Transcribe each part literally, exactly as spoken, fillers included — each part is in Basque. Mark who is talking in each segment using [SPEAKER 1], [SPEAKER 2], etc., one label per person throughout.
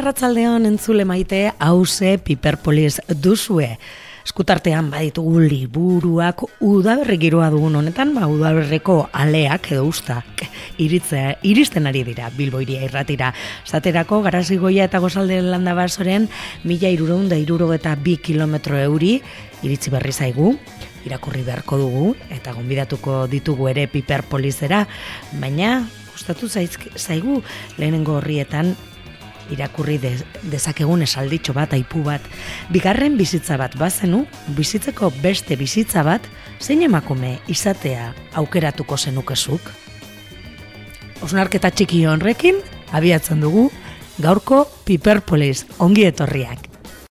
[SPEAKER 1] arratsaldeon entzule maite, hauze Piperpolis duzue. Eskutartean baditugu liburuak udaberri giroa dugun honetan, ba, udaberriko aleak edo ustak iritze, iristen ari dira Bilbo hiria irratira. Zaterako Garazigoia eta Gozalde landa basoren mila hirurehun eta hirurogeta bi kilometro euri iritzi berri zaigu, irakurri beharko dugu eta gonbidatuko ditugu ere Piperpolisera, baina gustatu zaigu lehenengo horrietan irakurri de, dezakegun esalditxo bat, aipu bat. Bigarren bizitza bat bazenu, bizitzeko beste bizitza bat, zein emakume izatea aukeratuko zenukezuk? Osnarketa txiki honrekin, abiatzen dugu, gaurko Piperpolis, ongi etorriak.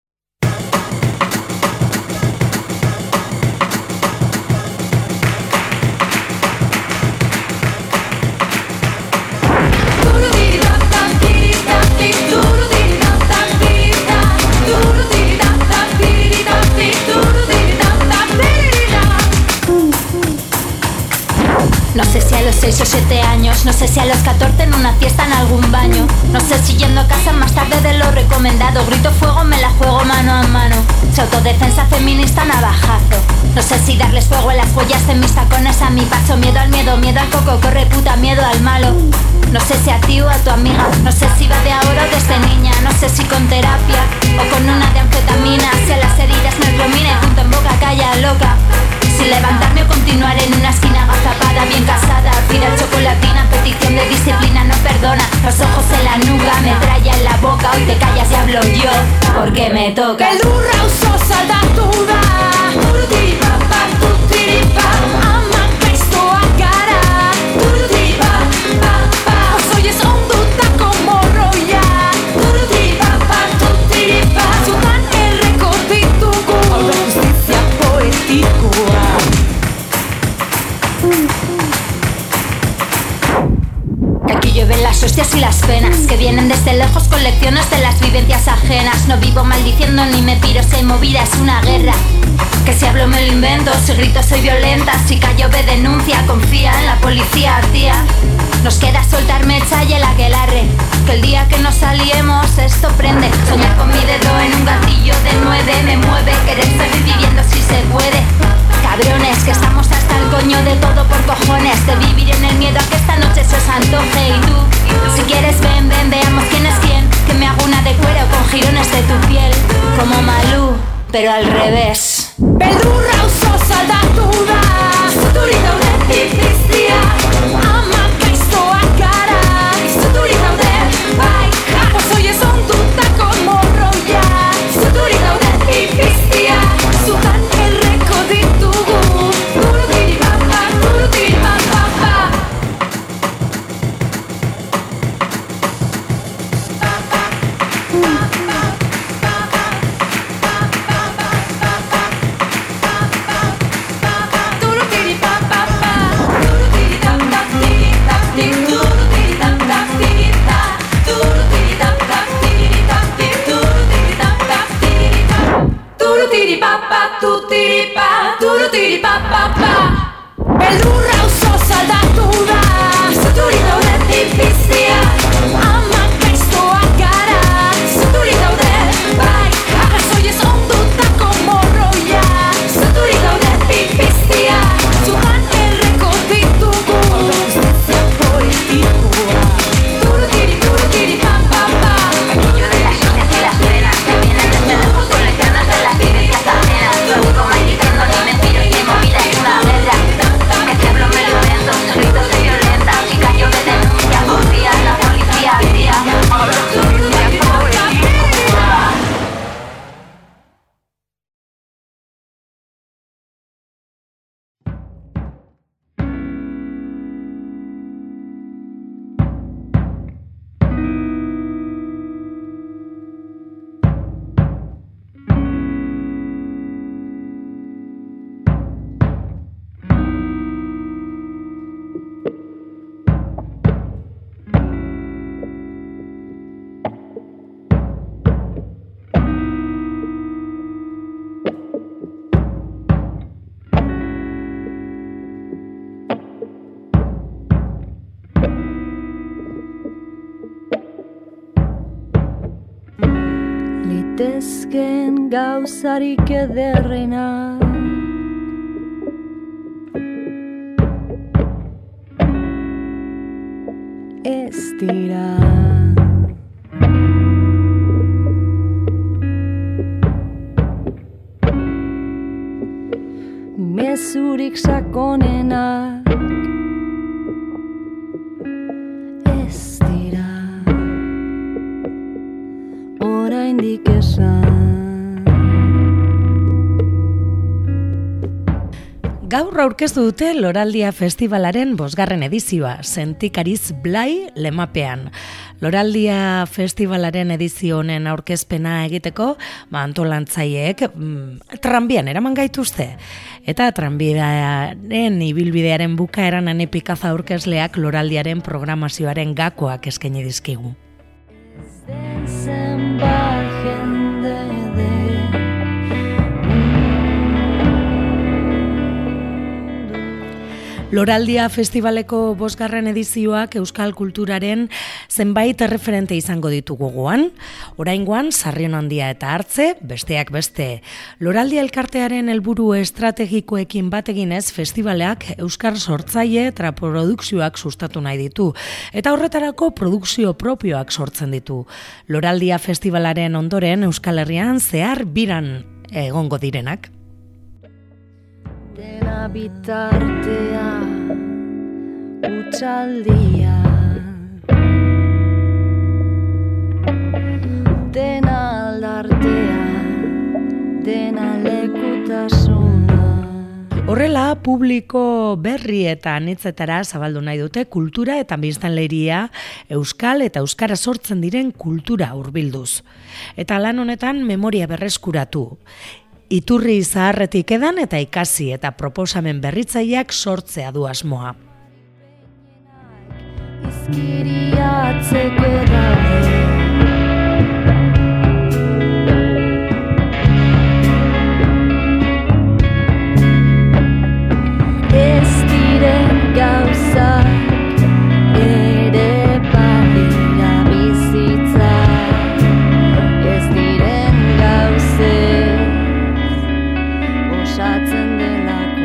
[SPEAKER 2] No sé si a los seis o siete años, no sé si a los catorce en una fiesta en algún baño, no sé si yendo a casa más tarde de lo recomendado, grito fuego, me la juego mano a mano, si autodefensa feminista navajazo, no sé si darles fuego a las huellas de mis tacones a mi paso, miedo al miedo, miedo al coco, corre puta, miedo al malo, no sé si a ti o a tu amiga, no sé si va de ahora o desde niña, no sé si con terapia o con una de anfetamina, si a las heridas me promina y punto en boca calla loca. Si levantarme o continuar en una esquina agazapada, bien casada, final chocolatina, petición de disciplina no perdona, los ojos en la nuca, metralla en la boca, hoy te callas y hablo yo, porque me toca.
[SPEAKER 3] Beldurra oso zaldatuda, turutiripa, turutiripa, ama gaiztoa gara, turutiripa, pa, pa, osoiez ondutako morroia, turutiripa, turutiripa, zutan erreko ditugu, hau da justizia poetikoa.
[SPEAKER 2] Que aquí llueven las hostias y las penas, que vienen desde lejos con lecciones de las vivencias ajenas. No vivo maldiciendo ni me piro, si hay movida es una guerra. Que si hablo me lo invento, si grito soy violenta, si callo ve denuncia, confía en la policía, tía. Nos queda soltar mecha y el aquelarre, que el día que nos aliemos esto prende. Soñar con mi dedo en un gatillo de nueve me mueve, querer seguir viviendo si se puede. Cabrones, que estamos hasta el coño de todo por cojones, de vivir en el miedo a que esta noche se os antoje. Y tú, si quieres ven, ven, veamos quién es quién, que me hago una de cuero con jirones de tu piel, como Malú, pero al revés.
[SPEAKER 3] Beldurra oso zaldatuda, zuturik daude pipiztia, ama gaiztoa gara, zuturik daude, bai, pozoiez ondutako morroia, zuturik daude pipiztia, zutan erreko ditugu, turutiripapa, turutiripapapa. Tutiripa, turutiripapapa. Beldurra oso zaldatuda, zuturik daude pipiztia, ama gaiztoa gara, zuturik daude, bai, arrazoiez ondutako morroia, zuturik daude pipiztia, zutan erreko ditugu, hau da justizia poetikoa. Turutiri, turutiripapapa.
[SPEAKER 2] Aquello de las hostias y las penas, que vienen desde lejos con lecciones de las vivencias ajenas. No vivo maldiciendo ni me piro, y mi movida es una guerra. Que si hablo me lo invento, grito soy violenta.
[SPEAKER 4] azken gauzarik ederrena. Ez dira mezurik sakonenak, ez dira oraindik esan.
[SPEAKER 1] Gaur aurkeztu dute Loraldia Festivalaren bosgarren edizioa, Sentikariz Blai lemapean. Loraldia Festivalaren edizio honen aurkezpena egiteko, ba, antolantzailek mm, tranbian eraman gaituzte. Eta tranbidearen ibilbidearen bukaeran Ane Pikaza aurkezleak Loraldiaren programazioaren gakoak eskaini dizkigu. Loraldia Festivaleko bosgarren edizioak euskal kulturaren zenbait erreferente izango ditugu gogoan. Oraingoan Sarrionandia eta Hartze, besteak beste. Loraldia elkartearen helburu estrategikoekin bat eginez festivaleak euskal sortzaile eta produkzioak sustatu nahi ditu. Eta horretarako produkzio propioak sortzen ditu. Loraldia Festivalaren ondoren Euskal Herrian zehar biran egongo direnak.
[SPEAKER 4] Dena bitartea, utxaldia, dena aldartea, dena lekutasuna.
[SPEAKER 1] Horrela, publiko berri eta anitzetara zabaldu nahi dute kultura eta biztanleria euskal eta euskara sortzen diren kultura hurbilduz. Eta lan honetan memoria berreskuratu. Iturri zaharretik edan eta ikasi eta proposamen berritzaileak sortzea du asmoa.
[SPEAKER 4] Izkiriatzeko daude. Ez diren gauzak ere badira bizitza. Ez diren gauzek osatzen delako.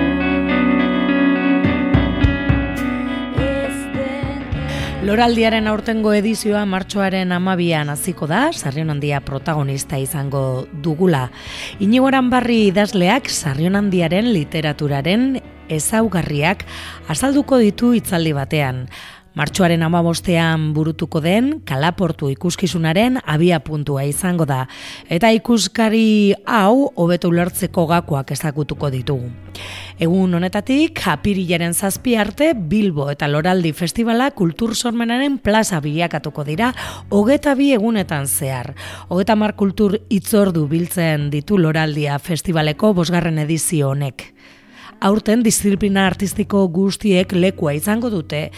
[SPEAKER 1] Loraldiaren aurtengo edizioa martxoaren hamabian hasiko da, Sarrionandia protagonista izango dugula. Inigo Aranbarri idazleak Sarrionandiaren literaturaren ezaugarriak azalduko ditu hitzaldi batean. Martxoaren hamabostean burutuko den Kalaportu ikuskizunaren abia puntua izango da, eta ikuskari hau hobeto ulertzeko gakoak ezagutuko ditugu. Egun honetatik, apirilaren zazpi arte, Bilbo eta Loraldi Festivala kultur sormenaren plaza bilakatuko dira hogeta bi egunetan zehar. Hogeta mar kultur hitzordu biltzen ditu Loraldia Festivaleko bosgarren edizio honek. Aurten disiplina artistiko guztiek lekua izango dute,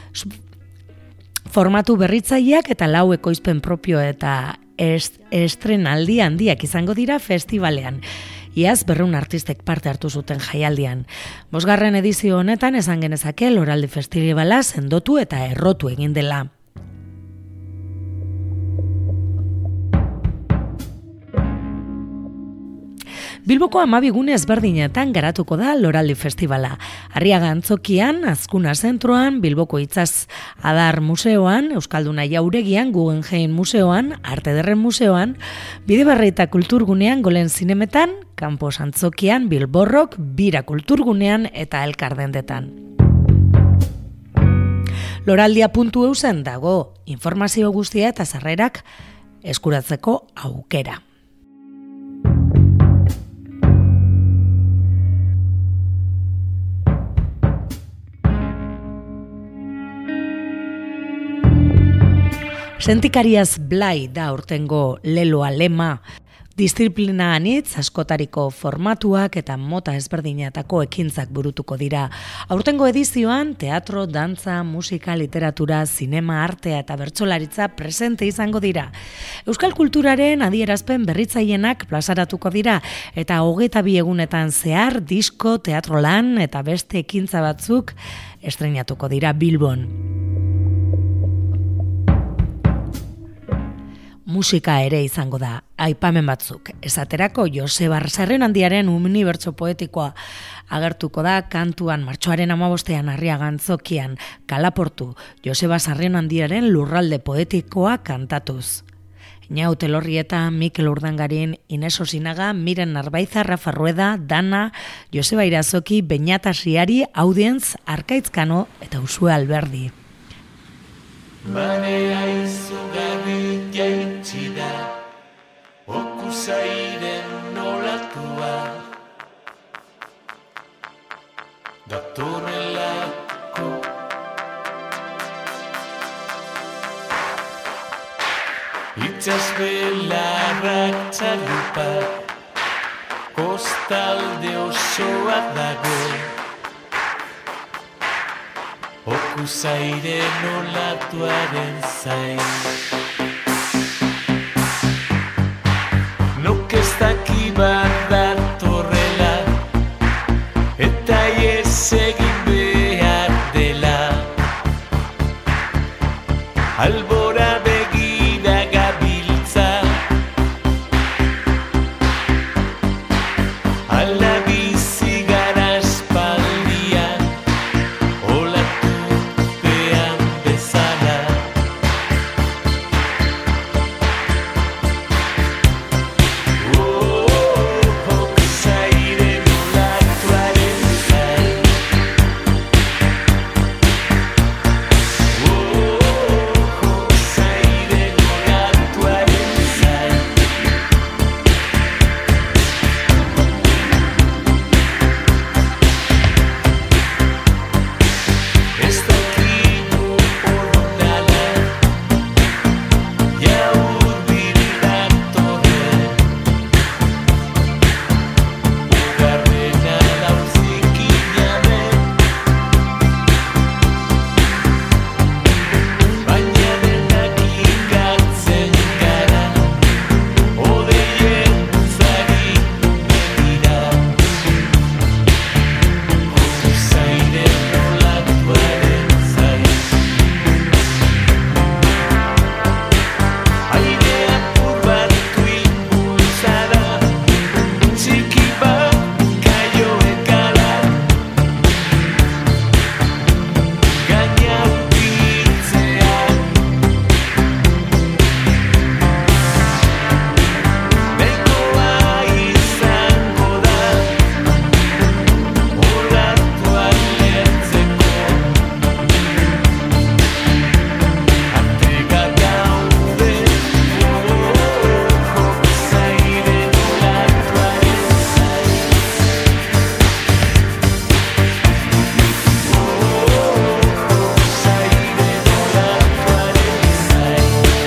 [SPEAKER 1] formatu berritzaileak eta lau ekoizpen propio eta est, estrenaldi handiak izango dira festivalean. Iaz berrehun artistek parte hartu zuten jaialdian. Bosgarren edizio honetan esan genezake Loraldi Festivala sendotu eta errotu egin dela. Bilboko hamabi gune ezberdinetan garatuko da Loraldi Festivala. Arriaga Antzokian, Azkuna Zentroan, Bilboko Itzaz Adar Museoan, Euskalduna Jauregian, Guggenheim Museoan, Arte Ederren Museoan, Bidebarri eta Kulturgunean, Golen Zinemetan, Kanpos Antzokian, Bilborrok, Bira Kulturgunean eta Elkardendetan. Loraldia puntu eusen dago informazio guztia eta sarrerak eskuratzeko aukera. Sentikariaz Blai da aurtengo leloa lema. Disiplina anitz, askotariko formatuak eta mota ezberdinetako ekintzak burutuko dira. Aurtengo edizioan teatro, dantza, musika, literatura, zinema, artea eta bertsolaritza presente izango dira. Euskal kulturaren adierazpen berritzailenak plazaratuko dira eta hogeta bi egunetan zehar disko, teatro lan eta beste ekintza batzuk estreinatuko dira Bilbon. musika ere izango da, aipamen batzuk. Esaterako Joseba Sarrionandiaren unibertso poetikoa agertuko da kantuan martxoaren hamabostean Arriagantzokian Kalaportu Joseba Sarrionandiaren lurralde poetikoa kantatuz. Iñau Telorrieta, Mikel Urdangarin, Ines Osinaga, Miren Narbaiza, Rafa Rueda, Dana, Joseba Irazoki, Beñata Siari, Audientz, Arkaitzkano eta Usue Alberdi.
[SPEAKER 5] Marea izugarri jaitsi da, okusairen nolatua, datorrelako. Itxas belarrak txalupak, kostalde osoa dago, okusairen olatuaren zain. Nok ez daki bat datorrela, eta ez egin behar dela. Albora begira gabiltza, ala bizi gara espaldian, olatupean bezala. Oh, okusairen olatuaren zain. Oh, okusairen olatuaren zain. Ez dakigu ondala, jaurbil datorren, ugarrena lauzikina den, baina denak ikatzen gara, odeien zari begira. Okusairen olatuaren zain. Aire apur bat impulsada, txiki bat kaioekara, gaina ukitzea. Nahikoa izango da, olatuak lehertzeko. Atega daude, okusairen olatuaren zain. Okusairen olatuaren zain.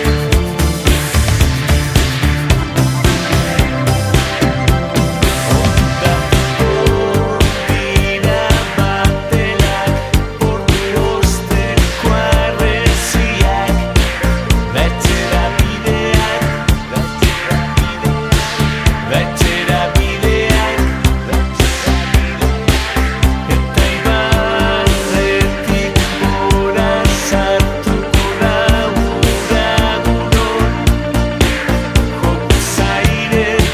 [SPEAKER 5] Dira batelak, portu osteko harresiak, betxera bideak, betxera bideak, eta ibarretik gora sartuko da uragunon, okusairen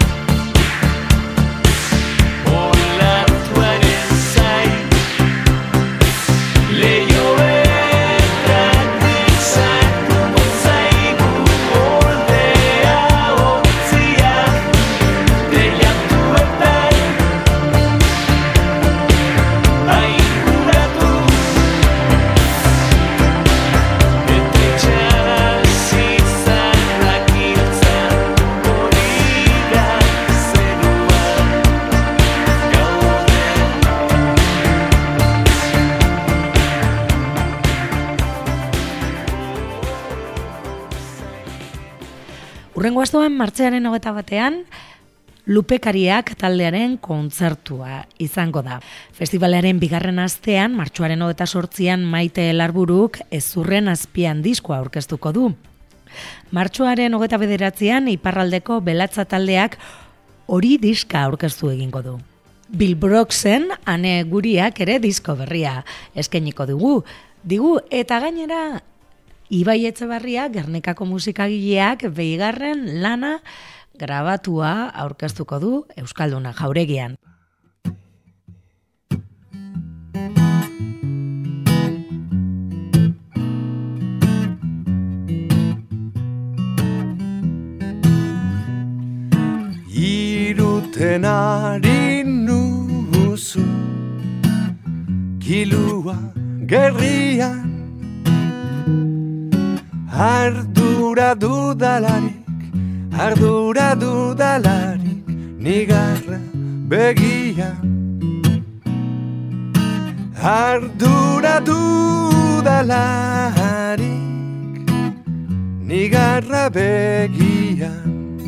[SPEAKER 5] olatuaren zain. Leihoetatik sartuko zaigu oldea ontzia, teilatuetan ainguratu, eta itxasizarrak hiltzan hori da zeruan gaude.
[SPEAKER 1] Urrengo astean martxoaren hogeita batean Lupekariak taldearen kontzertua izango da. Festivalaren bigarren astean, martxoaren hogeita zortzian Maite Elarburuk Ezurren azpian diskoa aurkeztuko du. Martxoaren hogeita bederatzean Iparraldeko Belatza taldeak hori diska aurkeztu egingo du. Bill Broxen Ane Guriak ere disko berria eskainiko dugu. Digu eta gainera Ibai Etxebarria, Gernikako musikagileak bigarren lana grabatua aurkeztuko du Euskalduna Jauregian.
[SPEAKER 5] Irtenari nuzu kilua gerrian ardura dudalarik, ardura dudalarik nigarra begian ardura dudalarik nigarra begian.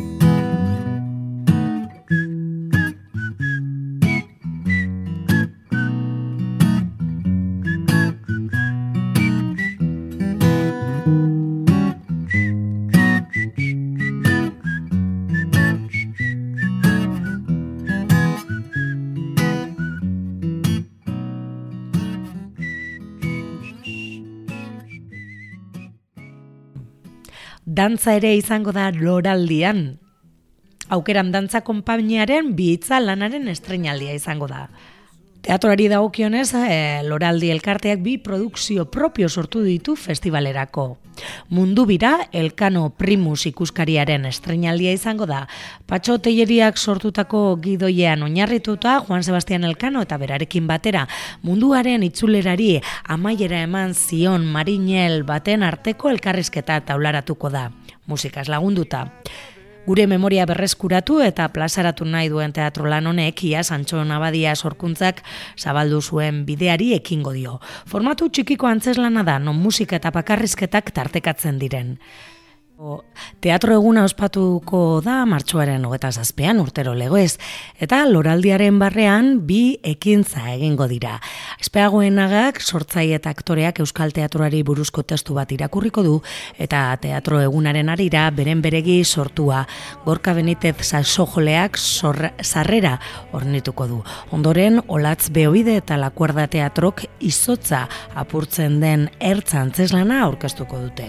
[SPEAKER 1] Dantza ere izango da Loraldian. Aukeran dantza konpainiaren Bihitza lanaren estreinaldia izango da. Teatroari dagokionez, e, Loraldi elkarteak bi produkzio propio sortu ditu festivalerako. Mundu bira Elkano Primus ikuskariaren estreinaldia izango da. Patxo Telleriak sortutako gidoiean oinarrituta Juan Sebastian Elkano eta berarekin batera munduaren itzulerari amaiera eman zion marinel baten arteko elkarrizketa taularatuko da, musikaz lagunduta. Gure memoria berreskuratu eta plazaratu nahi duen teatro lan honek ia Santxon Abadia sorkuntzak zabaldu zuen bideari ekingo dio. Formatu txikiko antzeslana da, non musika eta bakarrizketak tartekatzen diren. Teatro eguna ospatuko da martxoaren hogeita zazpian urtero legoez, eta Loraldiaren barrean bi ekintza egingo dira. Espeagoenagak sortzaile eta aktoreak euskal teatroari buruzko testu bat irakurriko du, eta teatro egunaren arira beren beregi sortua Gorka Benitez saxojoleak sarrera ornituko du. Ondoren, Olatz Beobide eta Lakuerda Teatrok izotza apurtzen den ertza antzeslana aurkeztuko dute.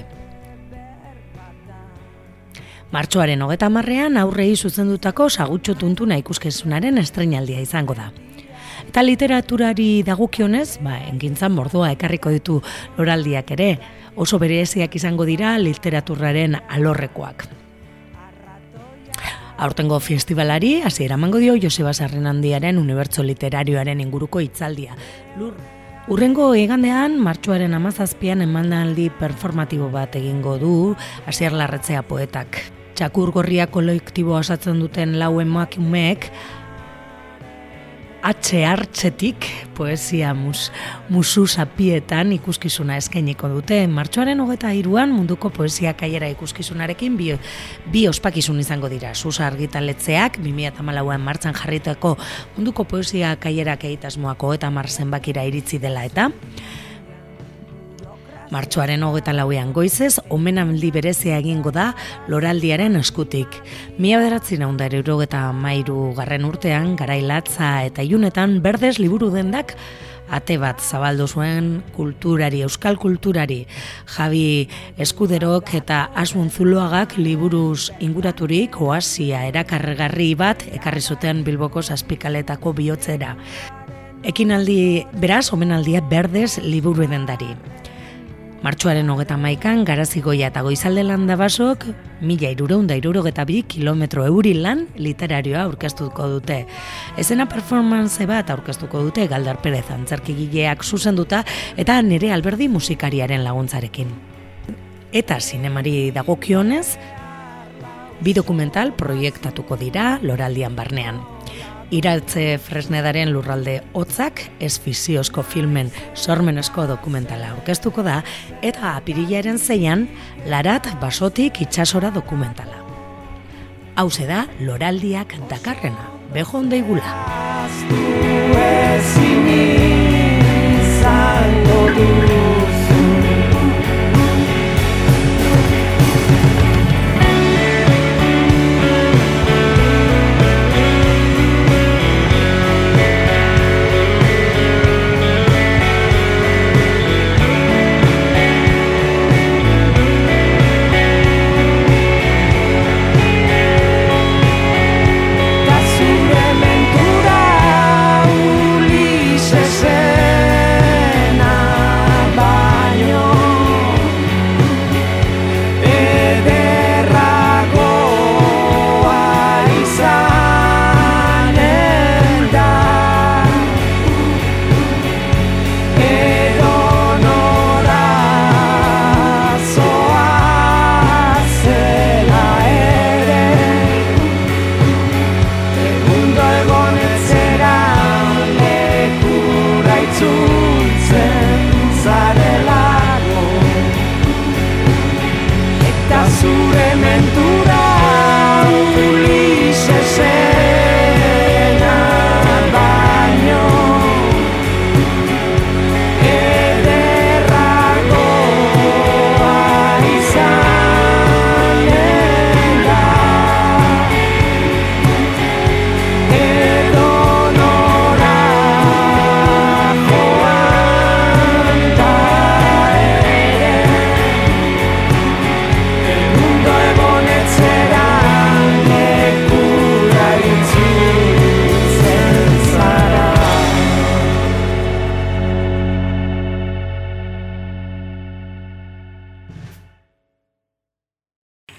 [SPEAKER 1] Martxoaren hogeita hamarrean aurrei zuzendutako Sagutxo Tuntuna ikuskizunaren estreinaldia izango da. Eta literaturari dagokionez, ba, engintzan mordoa ekarriko ditu Loraldiak ere, oso bereziak izango dira literaturaren alorrekoak. Aurtengo festivalari hasiera emango dio Joseba Sarrinandiaren unibertso literarioaren inguruko hitzaldia. Lur Urrengo igandean, martxoaren hamazazpian emanaldi performatibo bat egingo du Asier Larretzea poetak. Txakur gorria kolektiboa osatzen duten lau emakumeek atxe hartzetik poesia mus, musu zapietan ikuskizuna eskainiko dute. Martxoaren hogeita hiruan munduko poesia kaiera ikuskizunarekin bi, bi ospakizun izango dira. Susa argitaletzeak bi mila hamalauan martxan jarritako munduko poesia kaierak egitasmoako eta hamar zenbakira iritzi dela eta martxoaren hogeita lauean goizez, omenaldi berezia egingo da Loraldiaren eskutik. Mila bederatziehun eta hirurogeita hamairu garren urtean, Garailatza eta Ilunetan Berdez liburu dendak ate bat zabaldu zuen kulturari, euskal kulturari. Javi Eskuderok eta Asun Zuloagak liburuz inguraturik oasia erakargarri bat ekarri zuten Bilboko Zazpikaletako bihotzera. Ekinaldi, beraz, omenaldia Berdez liburu dendari. Martxoaren hogeita hamaikan, Garazigoia eta Goizalde Landabasok mila hirurehun eta hirurogeita bi kilometro euri lan literarioa aurkeztuko dute. Ezena performance bat aurkeztuko dute Galdar Perez antzerkigileak zuzenduta eta Nere Alberdi musikariaren laguntzarekin. Eta zinemari dagokionez, bi dokumental proiektatuko dira Loraldian barnean. Iraitze Fresnedaren Lurralde Hotzak esfiziozko filmen sormenezko dokumentala aurkeztuko da eta apirilaren zeian Larat Basotik itsasora dokumentala. Hauze da Loraldiak dakarrena, bejo ondeigula.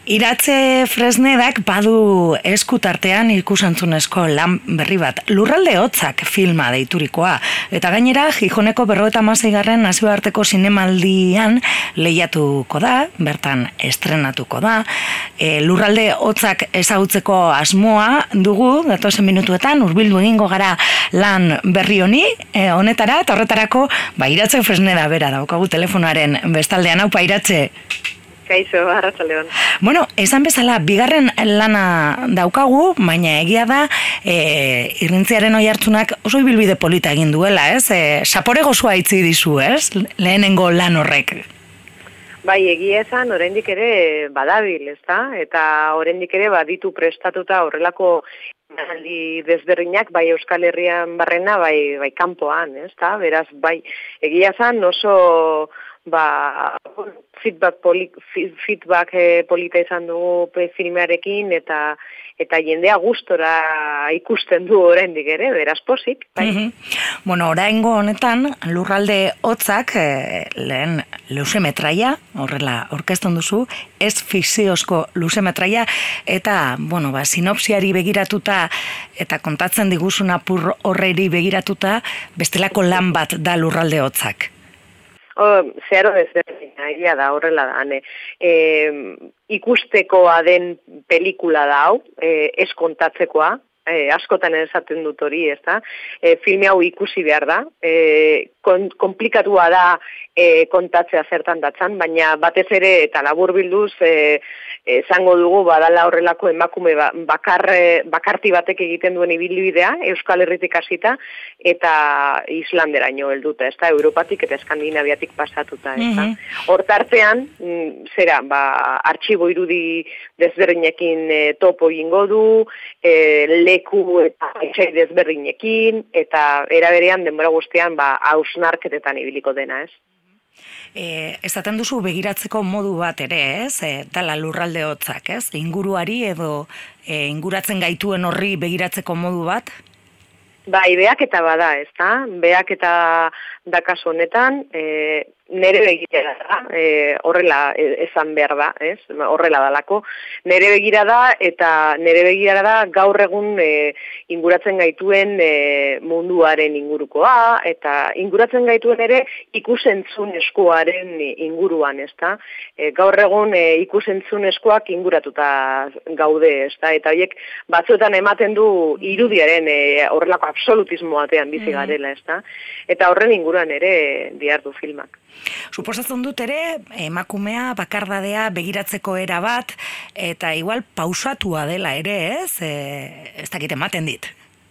[SPEAKER 1] Iratze Fresnedak badu eskutartean ikusentzunezko lan berri bat, Lurralde Hotzak filma deiturikoa, eta gainera Gijoneko berrogeita hamaseigarren nazioarteko zinemaldian lehiatuko da, bertan estrenatuko da. E, Lurralde Hotzak ezagutzeko asmoa dugu, datozen minutuetan, hurbildu egingo gara lan berri honi, e, honetara, eta horretarako, ba, Iratze Fresneda bera daukagu telefonaren bestaldean, haupa Iratze.
[SPEAKER 6] Kaixo, arratsaldeon.
[SPEAKER 1] Bueno, esan bezala, bigarren lana daukagu, baina egia da, e, irrintziaren oihartzunak oso ibilbide polita egin duela, ez? E, sapore gozoa itzi dizu, ez? Lehenengo lan horrek.
[SPEAKER 6] Bai, egia esan, oraindik ere badabil, ezta? Eta oraindik ere baditu prestatuta horrelako aldi desberdinak, bai Euskal Herrian barrena, bai, bai kanpoan, ezta? Beraz, bai, egia esan oso ba, feedback, poli, feedback eh, polita izan dugu filmearekin eta eta jendea gustora ikusten du oraindik ere, beraz pozik. Bai.
[SPEAKER 1] Mm-hmm. Bueno, oraingo honetan, Lurralde Hotzak, eh, lehen luzemetraia, horrela aurkezten duzu, ez fikziozko luzemetraia, eta, bueno, ba, sinopsiari begiratuta, eta kontatzen diguzun apur horreri begiratuta, bestelako lan bat da Lurralde Hotzak.
[SPEAKER 6] Oh, zeharo desberdina, egia da, horrela da, ne. E, ikustekoa den pelikula da hau, e, ez kontatzekoa, e, askotan esaten dut hori, ez da, e, filme hau ikusi behar da, e, kon, komplikatua da e, kontatzea zertan datzan, baina batez ere, eta labur bilduz, e, esango dugu badala horrelako emakume bakar, bakarti batek egiten duen ibilbidea, Euskal Herritik hasita eta Islanderaino helduta, ezta, Europatik eta Eskandinaviatik pasatuta, ezta. Mm-hmm. Hortartean, zera, ba, artxibo irudi desberdinekin e, topo egingo du, e, leku eta etxai desberdinekin, eta eraberean denbora guztian, ba, hausnarketetan ibiliko dena, ez.
[SPEAKER 1] E, esaten duzu begiratzeko modu bat ere, ez? E, dala Lurralde Hotzak, ez? Inguruari edo e, inguratzen gaituen horri begiratzeko modu bat?
[SPEAKER 6] Bai, beak eta bada, ez da? Beak eta da kasu honetan, e, nere begira da, e, horrela esan behar da, ez? Horrela dalako. Nere begira da, eta nere begira da gaur egun e, inguratzen gaituen e, munduaren ingurukoa, eta inguratzen gaituen ere ikusentzun eskuaren inguruan, ez da? E, gaur egun e, ikusentzun eskuak inguratuta gaude, ez da? Eta horiek batzuetan ematen du irudiaren e, horrelako absolutismo batean bizi garela, ez da? Eta horren inguruan ere dihardu filmak.
[SPEAKER 1] Suposatzen dut ere, emakumea, bakardadea, begiratzeko era bat, eta igual pausatua dela ere, ez? E, ez dakit ematen dit.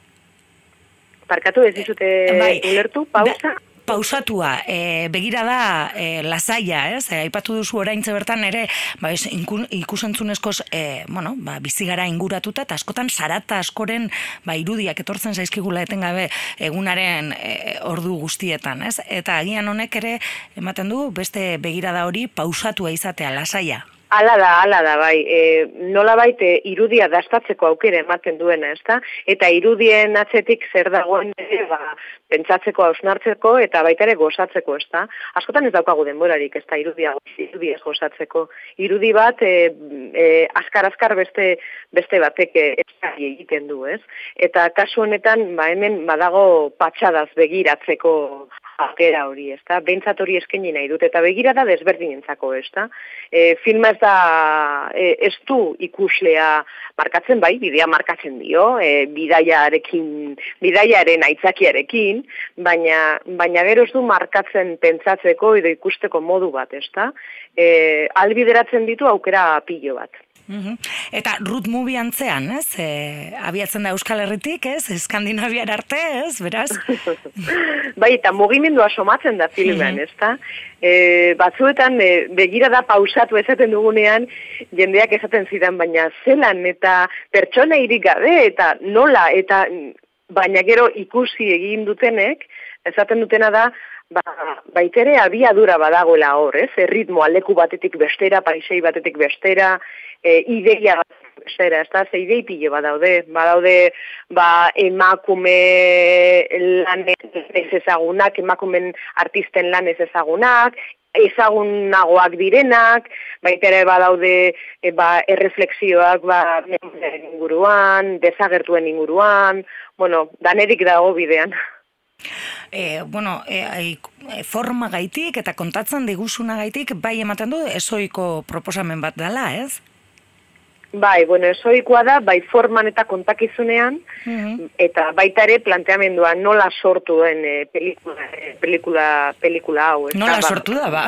[SPEAKER 6] Parkatu ez dizute
[SPEAKER 1] bai,
[SPEAKER 6] ulertu, pausa?
[SPEAKER 1] Da, pausatua, e, begira da e, lasaia, ez? E, aipatu duzu oraintze bertan ere, ba, ez, ikusentzunezkoz, e, bueno, ba, bizigara inguratuta, eta askotan zarata askoren ba, irudiak etortzen zaizkigula etengabe egunaren e, ordu guztietan, ez? Eta agian honek ere ematen du beste begirada hori pausatua izatea, lasaia.
[SPEAKER 6] Hala da, hala da, bai. E, nola baite irudia dastatzeko aukera ematen duena, ezta? Eta irudien atzetik zer dagoen ere, ba, pentsatzeko, hausnartzeko, eta baita ere gozatzeko, ezta? Askotan ez daukagu denborarik, ezta, irudia, irudia gozatzeko. Irudi bat, e, e, azkar-azkar beste, beste batek eskari egiten du, ez? Eta kasu honetan, ba, hemen badago patxadaz begiratzeko aukera hori, ezta? Behintzat hori eskaini nahi dut, eta begirada desberdinentzako, ezta? E, filma ez da, e, ez du ikuslea markatzen, bai, bidea markatzen dio, e, bidaiarekin, bidaiaren aitzakiarekin, baina, baina gero ez du markatzen pentsatzeko edo ikusteko modu bat, ezta? E, albideratzen ditu aukera pilo bat.
[SPEAKER 1] Mm-hmm. Eta root movie antzean, ez? E, abiatzen da Euskal Herritik, ez? Eskandinaviar arte, ez? Beraz?
[SPEAKER 6] Bai, eta mugimendua somatzen da filmean, ez da? E, batzuetan e, begira da pausatu esaten dugunean, jendeak esaten zidan, baina zelan eta pertsona irik gabe, eta nola, eta baina gero ikusi egin dutenek, esaten dutena da, ba, baitere abiadura badagoela hor, ez? Erritmoa leku batetik bestera, paisei batetik bestera, e, ideia batetik bestera, ez da? Ze idei pilo badaude, badaude ba, emakume lan ez ezagunak, emakumen artisten lan ez ezagunak, ezagunagoak direnak, baita ere badaude e, ba, erreflexioak ba, inguruan, desagertuen inguruan, bueno, danerik dago bidean.
[SPEAKER 1] E, bueno, e, e, forma gaitik eta kontatzen diguzuna gaitik, bai ematen du ezoiko proposamen bat dela, ez?
[SPEAKER 6] Bai, bueno, ezoikoa da, bai forman eta kontakizunean, mm-hmm. eta baita ere planteamendua nola sortu den e, pelikula, pelikula, pelikula hau.
[SPEAKER 1] Nola ba, sortu da, ba?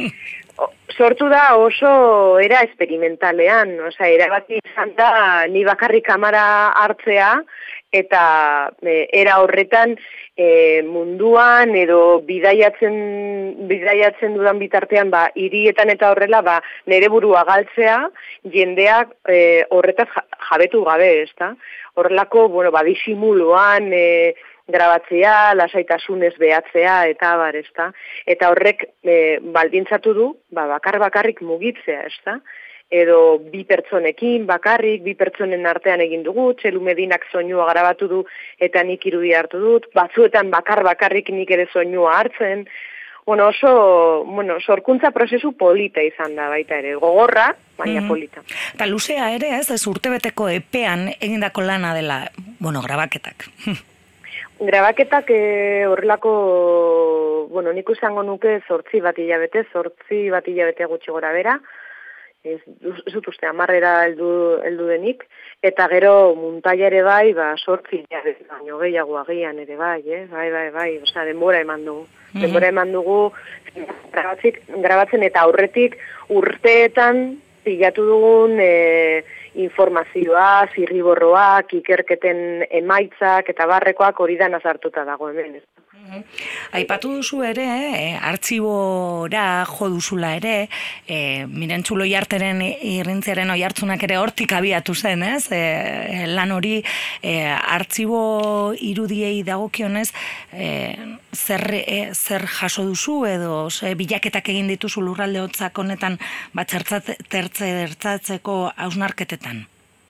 [SPEAKER 6] Sortu da oso era experimentalean, osea, erabaki izan da ni bakarrik kamera hartzea, eta e, era horretan e, munduan edo bidaiatzen bidaiatzen dudan bitartean ba hirietan eta horrela ba nere burua galtzea jendeak e, horretaz jabetu gabe, ezta? Horrelako, bueno, ba disimuloan e, grabatzea, lasaitasunez behatzea eta bar, ezta? Eta horrek e, baldintzatu du ba bakar bakarrik mugitzea, ezta? Edo bi pertsonekin, bakarrik, bi pertsonen artean egin dugu, Txelu Medinak soinua grabatu du eta nik irudia hartu dut, batzuetan bakar-bakarrik nik ere soinua hartzen. Bueno, oso, bueno, sorkuntza prozesu polita izan da baita ere, gogorra, baina mm-hmm. polita.
[SPEAKER 1] Eta luzea ere, ez, ez urtebeteko epean egindako lana dela, bueno, grabaketak.
[SPEAKER 6] Grabaketak e, horrelako, bueno, nik izango nuke zortzi bat hilabete, zortzi bat hilabete gutxi gora bera, ez dut uste amarrera heldu heldu denik, eta gero muntaia ere bai, ba sortzi hilabete baino gehiago agian ere bai, eh? bai, bai, bai, osea denbora eman dugu. Mm-hmm. Denbora eman dugu grabatzik, grabatzen eta aurretik urteetan pilatu dugun e, informazioa, zirriborroak, ikerketen emaitzak eta barrekoak hori dana sartuta dago hemen.
[SPEAKER 1] Aipatu duzu ere, eh, artxibora jo duzula ere, eh, Mirentxu Loiarteren irrintziaren oihartzunak ere hortik abiatu zen, ez? Eh, lan hori eh, artxibo irudiei dagokionez, eh, zer, eh, zer jaso duzu edo ze, bilaketak egin dituzu lurralde hotzak honetan tertzatzeko hausnarketetan?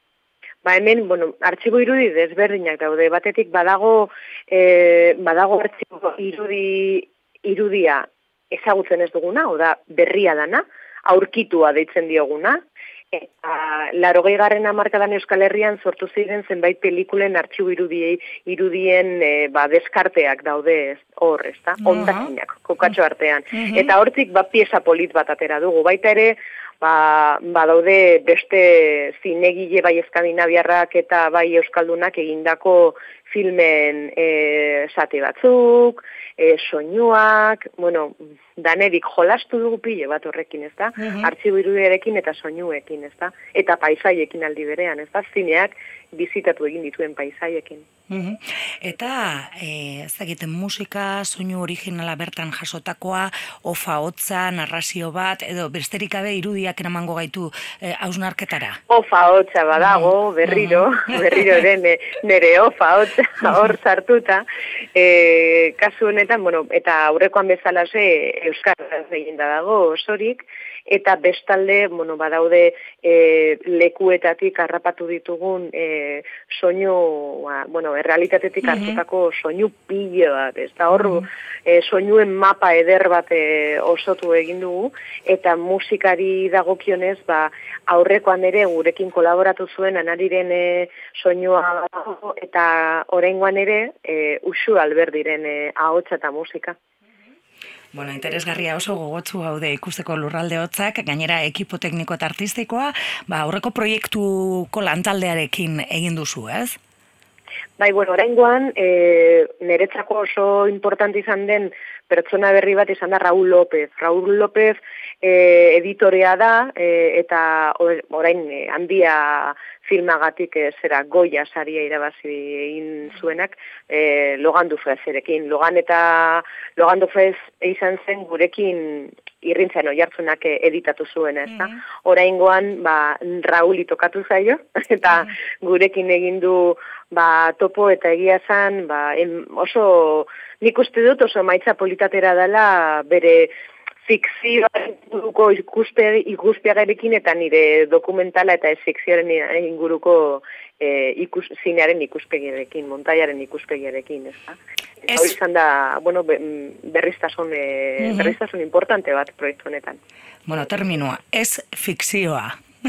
[SPEAKER 6] Ba hemen, bueno, artxibo irudi desberdinak daude. Batetik badago e, badago artxibo irudi irudia ezagutzen ez duguna, oda berria dana, aurkitua deitzen dioguna, eta laurogeigarren hamarkadan Euskal Herrian sortu ziren zenbait pelikulen artxibo irudiei irudien e, ba, deskarteak daude hor, ezta? Hondakinak, kokatxo artean. Uh-huh. Eta hortik ba pieza polit bat atera dugu. Baita ere, Ba, ba daude beste zinegile bai eskandinaviarrak eta bai euskaldunak egindako filmen e, sate batzuk, e, soinuak, bueno, danerik jolastu dugu pile bat horrekin, ezta? Uh-huh. Artxibo irudiarekin eta soinuekin, ezta? Eta paisaiekin aldi berean, ezta? Zineak bizitatu egin dituen paisaiekin.
[SPEAKER 1] Uh-huh. Eta, e, ez egiten musika, soinu originala bertan jasotakoa, ofa hotza, narrazio bat, edo besterik gabe irudiak eramango gaitu hausnarketara? E,
[SPEAKER 6] ofa hotza badago, berriro, uh-huh. berriro ere nere ofa hotza hor sartuta. E, kasu honetan, bueno, eta aurrekoan bezalaxe euskaraz egin da dago osorik, eta bestalde, bueno, badaude e, lekuetatik harrapatu ditugun e, soinu, bueno, errealitatetik hartutako soinu pilo bat, ez da hor, e, soinuen mapa eder bat e, osotu egin dugu, eta musikari dagokionez, ba, aurrekoan ere gurekin kolaboratu zuen Anariren e, soinua eta oraingoan ere e, Uxu Alberdiren e, ahotsa eta musika.
[SPEAKER 1] Bueno, interesgarria oso gogotsu gaude ikusteko lurralde hotzak, gainera ekipo tekniko eta artistikoa, ba, aurreko proiektuko lantaldearekin egin duzu, ez?
[SPEAKER 6] Bai, bueno, oraingoan, e, niretzako oso importante izan den pertsona berri bat izan da Raúl López. Raúl López e, editorea da, e, eta orain e, handia filmagatik e, zera Goya saria irabazi egin zuenak e, Logan Dufrezerekin. Logan eta Logan Dufrez izan zen gurekin irrintzen oihartzunak editatu zuen, ezta? Mm. Oraingoan, ba, Raúli tokatu zaio, eta mm. gurekin egin du ba, topo eta egia zan, ba, em, oso, nik uste dut oso maitza politatera dela bere fikzioaren inguruko ikuspe, ikuspeagarekin eta nire dokumentala eta fikzioaren inguruko e, ikus, zinearen ikuspegiarekin, montaiaren ikuspegiarekin, ez da? Eta hori izan da, bueno, berriztasun, e, uh-huh. berriztasun importante bat proiektu honetan.
[SPEAKER 1] Bueno, terminua, ez fikzioa.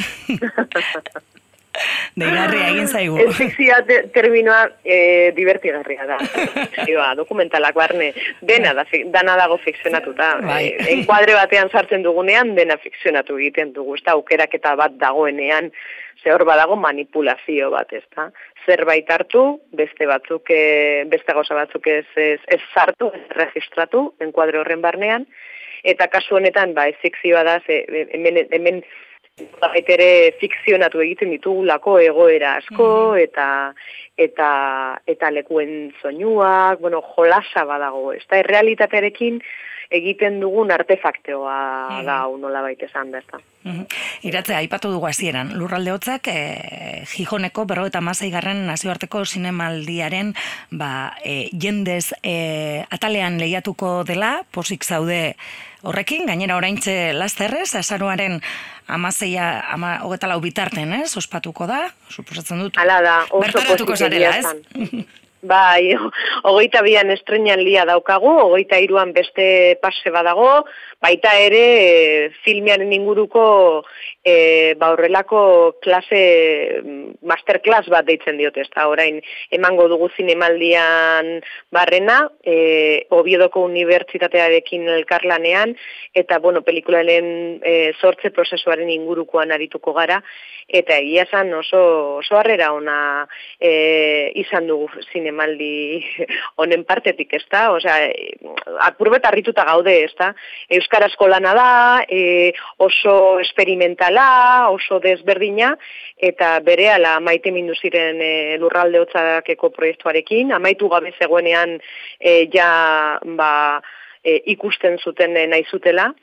[SPEAKER 1] Deigarria egin zaigu.
[SPEAKER 6] Ez fikzioa te, terminoa e, divertigarria da. Fikzioa, dokumentalak barne, dena, da, dana dago fikzionatuta.
[SPEAKER 1] Bai.
[SPEAKER 6] E, enkuadre batean sartzen dugunean, dena fikzionatu egiten dugu. Ez da, aukeraketa bat dagoenean, ze hor badago manipulazio bat, ez da. Zerbait hartu, beste batzuk, e, beste gauza batzuk ez, ez, ez sartu, ez registratu, enkuadre horren barnean, eta kasu honetan, ba, ez fikzioa da, ze, hemen, hemen baita ere fikzionatu egiten ditugulako egoera asko, mm-hmm. eta eta eta lekuen soinuak, bueno, jolasa badago, ez da, errealitatearekin egiten dugun artefakteoa mm-hmm. da, unola baita esan da, ez da.
[SPEAKER 1] Mm-hmm. Iratzea, aipatu dugu hasieran, Lurralde Hotzak e, Gijoneko berrogeita hamaseigarren nazioarteko zinemaldiaren ba, e, jendez e, atalean lehiatuko dela, posik zaude horrekin, gainera oraintxe lasterrez, azaroaren amaseia, ama, hogeta lau bitarten, ez? Ospatuko da, suposatzen dut.
[SPEAKER 6] Hala da, oso
[SPEAKER 1] bertaratuko zarela, ez?
[SPEAKER 6] Bai, hogeita bian estrenan lia daukagu, hogeita iruan beste pase badago, baita ere e, filmearen inguruko e, ba horrelako klase, masterclass bat deitzen diote, ez da, orain emango dugu zinemaldian barrena, e, Oviedoko Unibertsitatearekin elkarlanean, eta, bueno, pelikularen e, sortze prozesuaren ingurukoan arituko gara, eta egia esan oso, oso harrera ona e, izan dugu zinemaldi honen partetik, ez da? Osea, apurbet harrituta gaude, ez da? Euskarazko lana da, e, oso experimentala, oso desberdina, eta berehala maite mindu ziren e, Lurralde Hotzakeko proiektuarekin, amaitu gabe zegoenean e, ja ba, e, ikusten zuten e, nahi zutela,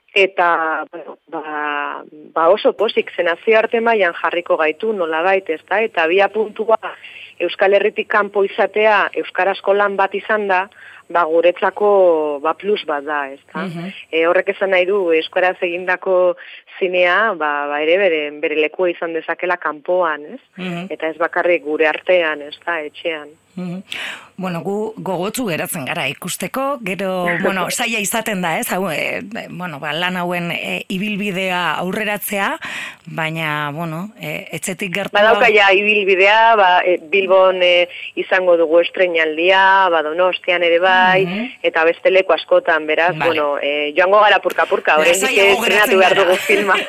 [SPEAKER 6] eta bueno, ba, ba oso pozik zen nazioarte mailan jarriko gaitu nolabait, ez da? Eta bia puntua Euskal Herritik kanpo izatea euskarazko lan bat izan da, ba guretzako ba plus bat da, ez da? Uh-huh. E, horrek esan nahi du euskaraz egindako zinea, ba, ba ere bere, bere lekua izan dezakela kanpoan, ez? Uh-huh. Eta ez bakarrik gure artean, ez da, etxean.
[SPEAKER 1] Mm-hmm. Bueno, gu gogotsu geratzen gara ikusteko, gero, bueno, saia izaten da, ez? Hau, e, bueno, ba, lan hauen e, ibilbidea aurreratzea, baina, bueno, e, etxetik gertu...
[SPEAKER 6] Badauka ja ibilbidea, ba, e, Bilbon e, izango dugu estreinaldia, ba, Donostian ere bai, mm-hmm. eta beste leku askotan, beraz, vale. Bueno, e, joango gara purka-purka, oraindik estrenatu behar dugu filma.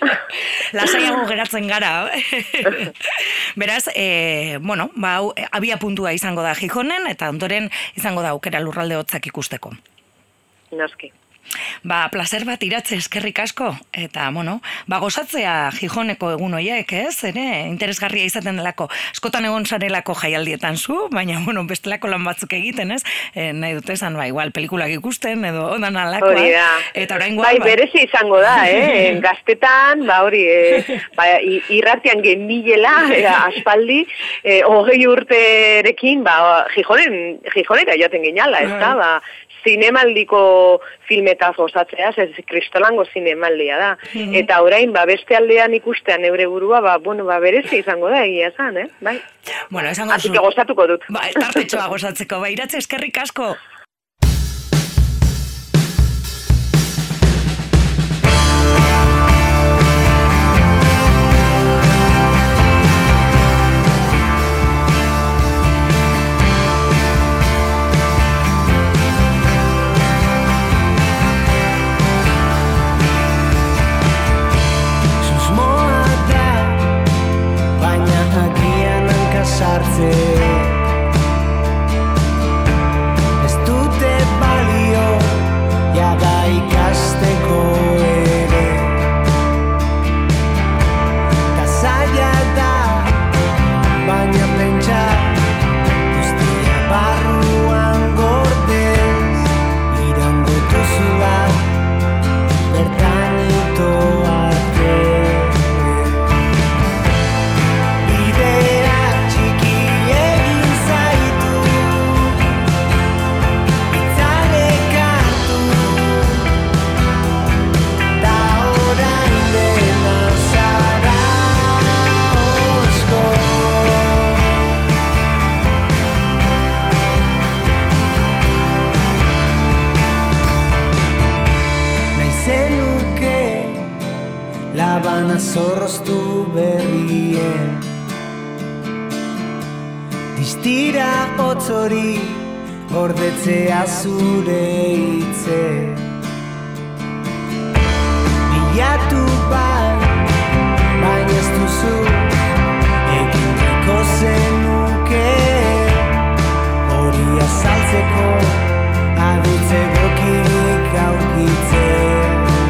[SPEAKER 1] Lasaiago geratzen gara. Beraz, e, bueno, ba, abia puntua izango da Gijonen, eta ondoren izango da aukera Lurralde Hotzak ikusteko.
[SPEAKER 6] Noski.
[SPEAKER 1] Ba, placer bat Iratze, eskerrik asko, eta, bueno, ba, gozatzea Gijoneko egun hoiek, ez? Ere, interesgarria izaten delako, askotan egon zarelako jaialdietan zu, baina, bueno, bestelako lan batzuk egiten, ez? E, nahi dute esan, ba, igual, pelikulak ikusten, edo onan alakoa.
[SPEAKER 6] Hori da.
[SPEAKER 1] Eta orain guan,
[SPEAKER 6] bai, ba... berezi izango da, eh? Gaztetan, ba, hori, eh, ba, irratian genbilela, eh, aspaldi, eh, hogei urterekin, ba, Gijonen, Gijonera joaten ginala, ez da, ba, zinemaldiko filmetaz gozatzea, ez kristolango zinemaldia da. Mm-hmm. Eta orain, ba, beste aldean ikustean neure burua, ba, bueno, ba, berezi izango da, egia zan, eh? Bai?
[SPEAKER 1] Bueno, esango
[SPEAKER 6] Así que gozatuko dut.
[SPEAKER 1] Ba, tartetxoa gozatzeko, ba, Iratze, eskerrik asko.
[SPEAKER 7] Ez dute balio jada ikasteko ere, ta zaila da, baina pentsa guztia barruan gordez, irango duzula bertan ito arte. Ideak txiki egin Lana zorroztu berrien Distira hotzori gordetzea zure hitze Bilatu bai, baina ez duzu Egin nahiko zenuke Hori azaltzeko adutze gokirik aurkitzen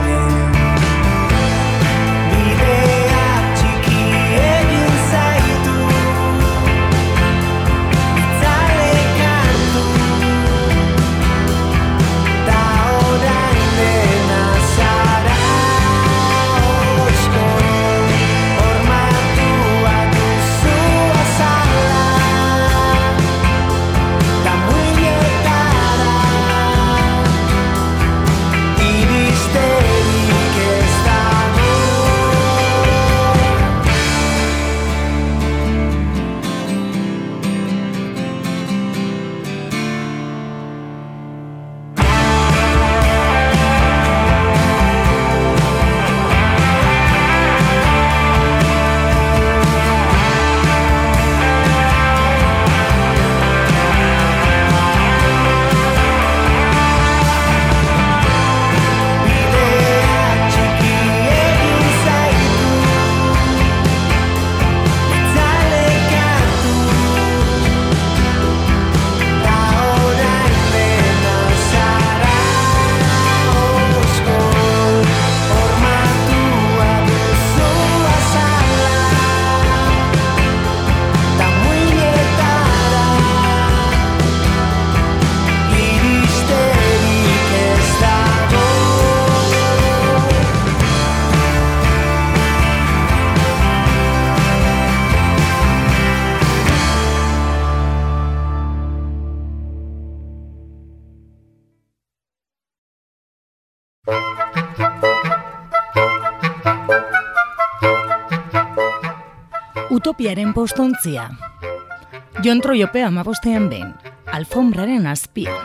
[SPEAKER 1] Utopiaren postontzia. Jon Troiope amabostean behin, alfombraren azpian.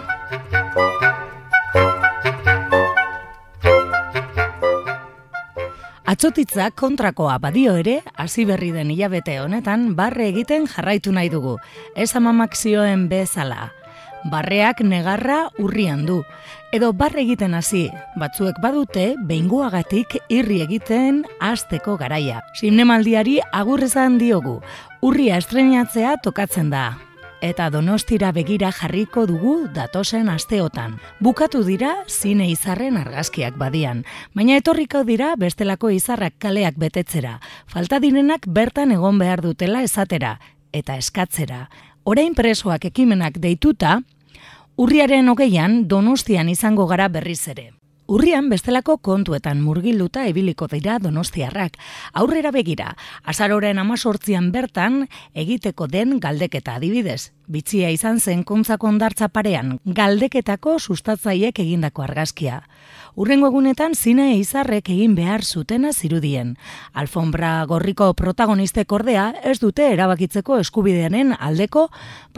[SPEAKER 1] Atsotitzak kontrakoa badio ere, hasi berri den hilabete honetan, barre egiten jarraitu nahi dugu. Ez amamak zioen bezala. Barreak negarra urrian du. Edo barre egiten hasi, batzuek badute behingoagatik irri egiten hasteko garaia. Zinemaldiari agurrezan diogu, urria estreinatzea tokatzen da. Eta Donostira begira jarriko dugu datozen asteotan. Bukatu dira zine izarren argazkiak badian, baina etorriko dira bestelako izarrak kaleak betetzera. Falta direnak bertan egon behar dutela esatera eta eskatzera. Orain presoak ekimenak deituta, urriaren hogeian Donostian izango gara berriz ere. Urrian bestelako kontuetan murgilduta ibiliko dira donostiarrak. Aurrera begira, azaroren amazortzian bertan egiteko den galdeketa adibidez. Bitxia izan zen kontzako ondartza parean, galdeketako sustatzaiek egindako argazkia. Urrengo egunetan zine izarrek egin behar zutena zirudien. Alfombra gorriko protagonistek ordea ez dute erabakitzeko eskubidearen aldeko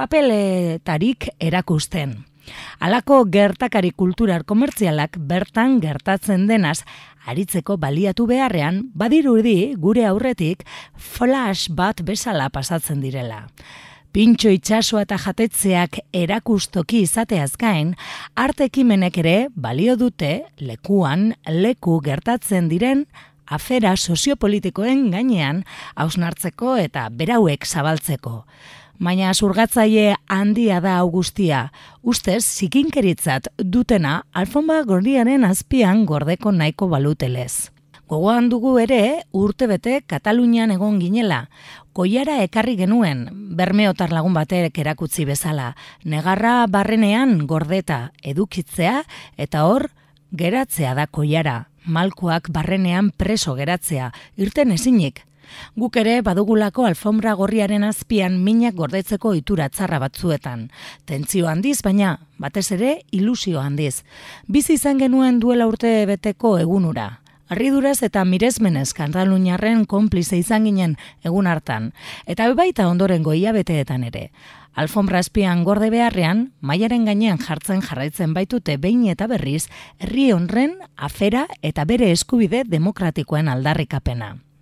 [SPEAKER 1] papeletarik erakusten. Halako gertakari kultural komertzialak bertan gertatzen denaz aritzeko baliatu beharrean, badirudi gure aurretik flash bat bezala pasatzen direla. Pintxo itsasoa eta jatetzeak erakustoki izateaz gain, arte ekimenek ere balio dute lekuan leku gertatzen diren afera soziopolitikoen gainean hausnartzeko eta berauek zabaltzeko. Baina zurgatzaile handia da Augustia, ustez zikinkeritzat dutena alfonba gorriaren azpian gordeko nahiko balutelez. Gogoan dugu ere urtebete Katalunian egon ginela, koiara ekarri genuen, bermeotar lagun batek erakutzi bezala, negarra barrenean gordeta edukitzea eta hor geratzea da koiara, malkoak barrenean preso geratzea, irten ezinik. Guk ere badugulako alfombra gorriaren azpian minak gordetzeko itura txarra batzuetan. Tentzio handiz, baina batez ere ilusio handiz. Bizi izan genuen duela urte beteko egunura. Harriduraz eta miresmenez Kataluniarren konplize izan ginen egun hartan. Eta baita ondorengo hilabeteetan ere. Alfombra azpian gorde beharrean, mailaren gainean jartzen jarraitzen baitute behin eta berriz, herri honren afera eta bere eskubide demokratikoen aldarrikapena.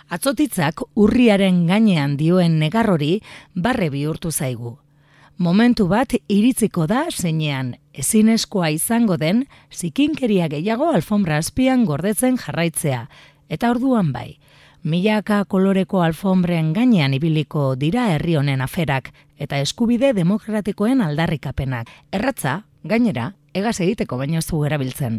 [SPEAKER 1] Atzotitzak urriaren gainean dioen negar hori barre bihurtu zaigu. Momentu bat iritziko da zeinean ezinezkoa izango den zikinkeria gehiago alfombra azpian gordetzen jarraitzea, eta orduan bai. Milaka koloreko alfombren gainean ibiliko dira herri honen aferak eta eskubide demokratikoen aldarrikapenak. Erratza, gainera, egaz egiteko baino ez du erabiltzen.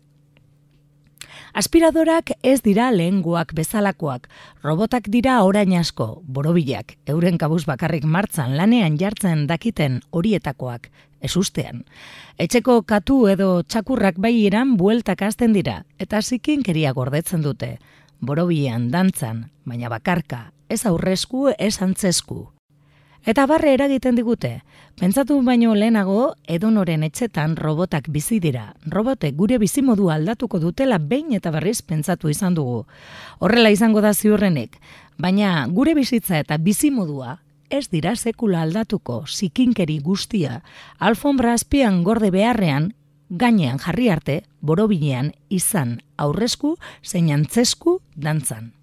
[SPEAKER 1] Aspiradorak ez dira lehenguak bezalakoak, robotak dira orain asko, borobilak, euren kabuz bakarrik martzan lanean jartzen dakiten horietakoak, ez ustean. Etxeko katu edo txakurrak bai iran bueltak hasten dira, eta zikinkeria gordetzen dute. Borobilean dantzan, baina bakarka, ez aurrezku, ez antzesku. Eta barre eragiten digute. Pentsatu baino lehenago, edonoren etxetan robotak bizi dira. Robotek gure bizimodua aldatuko dutela behin eta berriz pentsatu izan dugu. Horrela izango da ziurrenik, baina gure bizitza eta bizimodua ez dira sekula aldatuko, zikinkeri guztia, alfombra azpian gorde beharrean, gainean jarri arte, borobilean izan aurrezku, zein antzesku dantzan.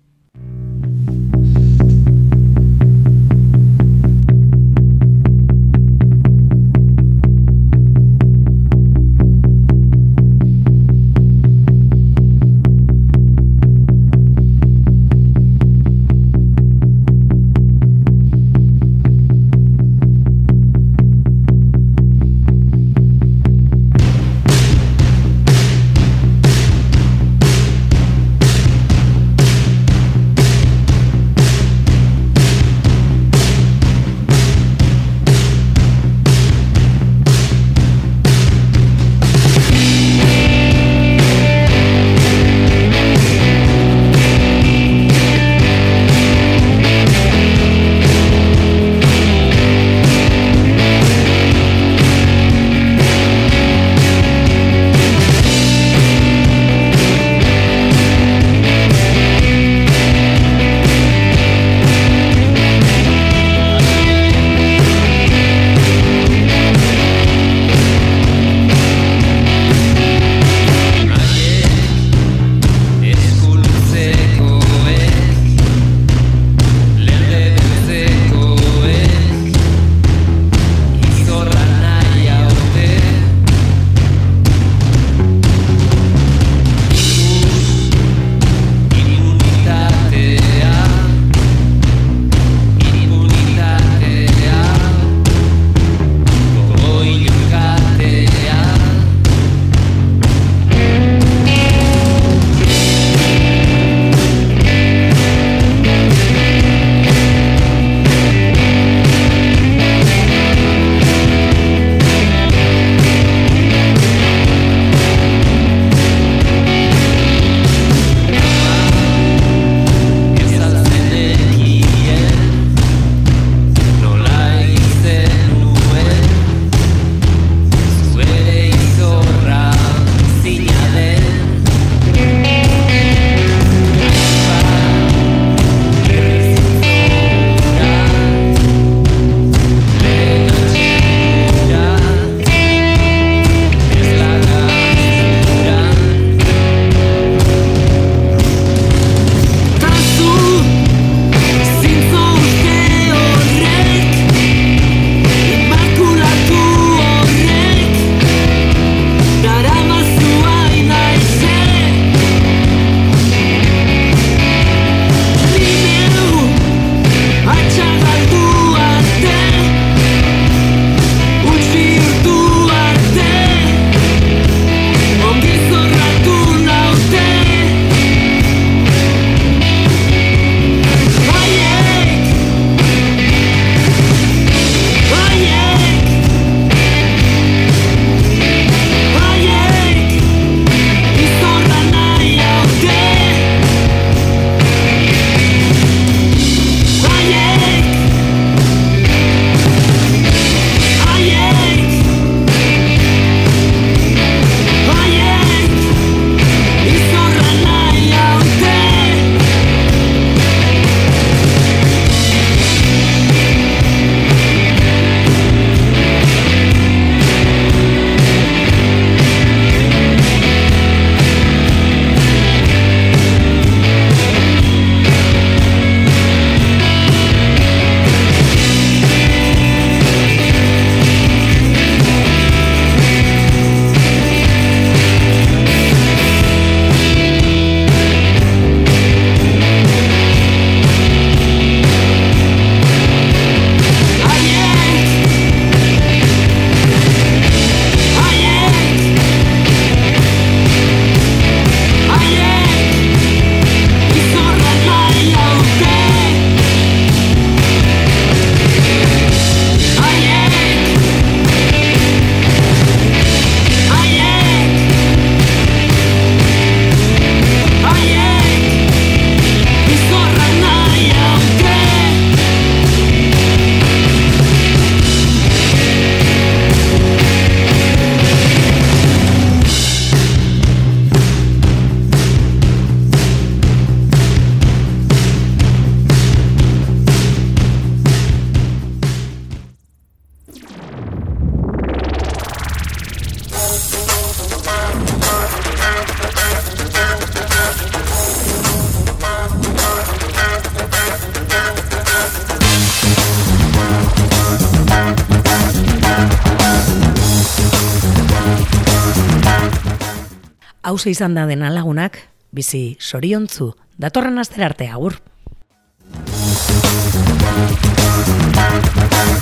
[SPEAKER 1] hauze izan da dena lagunak, bizi soriontzu, datorren astera arte, agur.